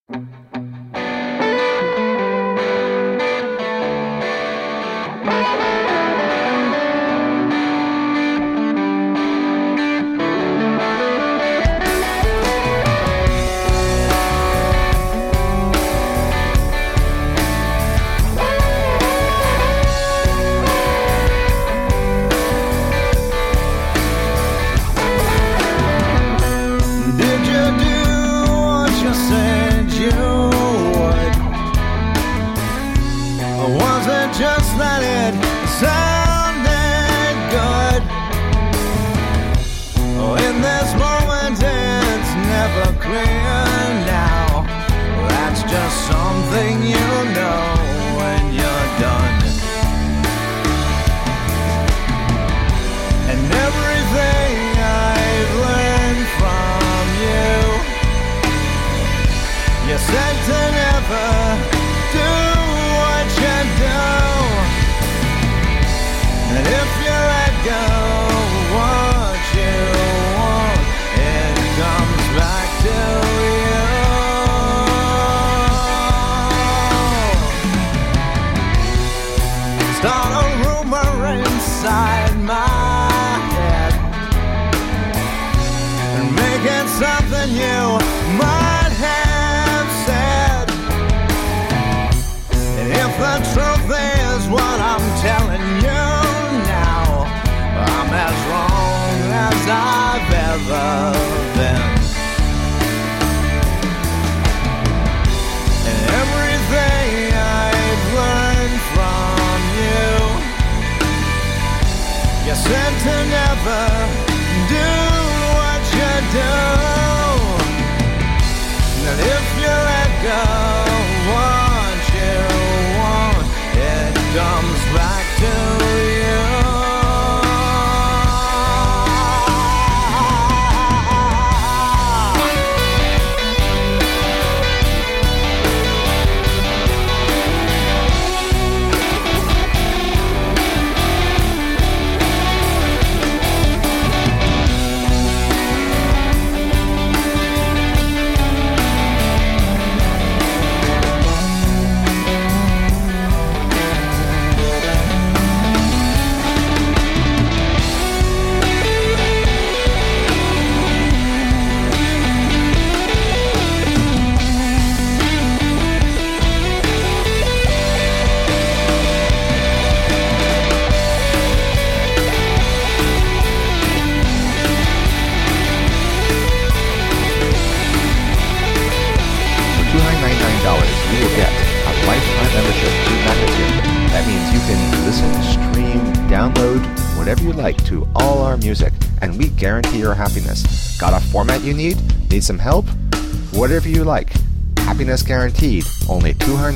Guarantee your happiness. Got a format you need? Need some help? Whatever you like. Happiness guaranteed. Only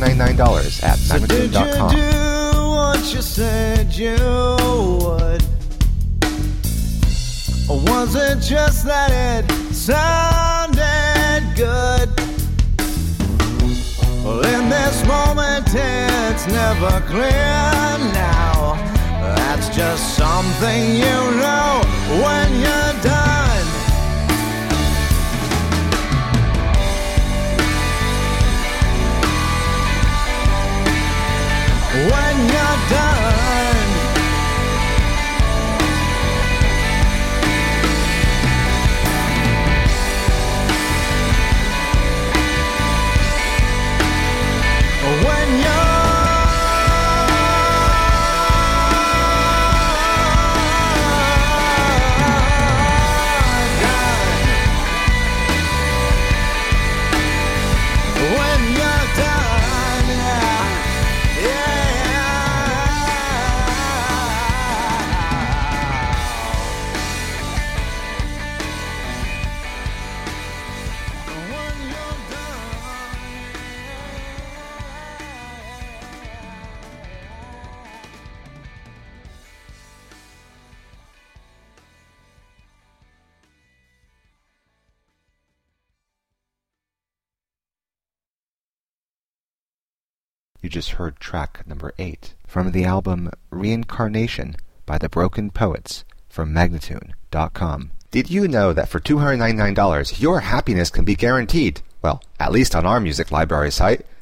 $299 at Magnatune.com. So did you do what you said you would? Or was it just that it sounded good? Well, in this moment it's never clear now. That's just something you know when you're done. When you're done. When you're You just heard track number 8 from the album Reincarnation by the Broken Poets from Magnatune.com. Did you know that for $299 your happiness can be guaranteed? Well, at least on our music library site.